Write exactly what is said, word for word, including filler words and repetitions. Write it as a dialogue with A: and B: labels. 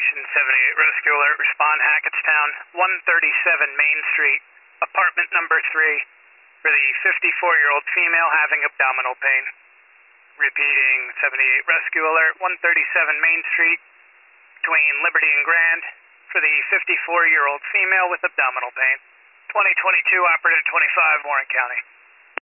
A: Station seventy-eight Rescue Alert. Respond Hackettstown, one thirty-seven Main Street, apartment number three, for the fifty-four-year-old female having abdominal pain. Repeating, seventy-eight Rescue Alert, one thirty-seven Main Street, between Liberty and Grand, for the fifty-four-year-old female with abdominal pain. twenty twenty-two, Operator twenty-five, Warren County.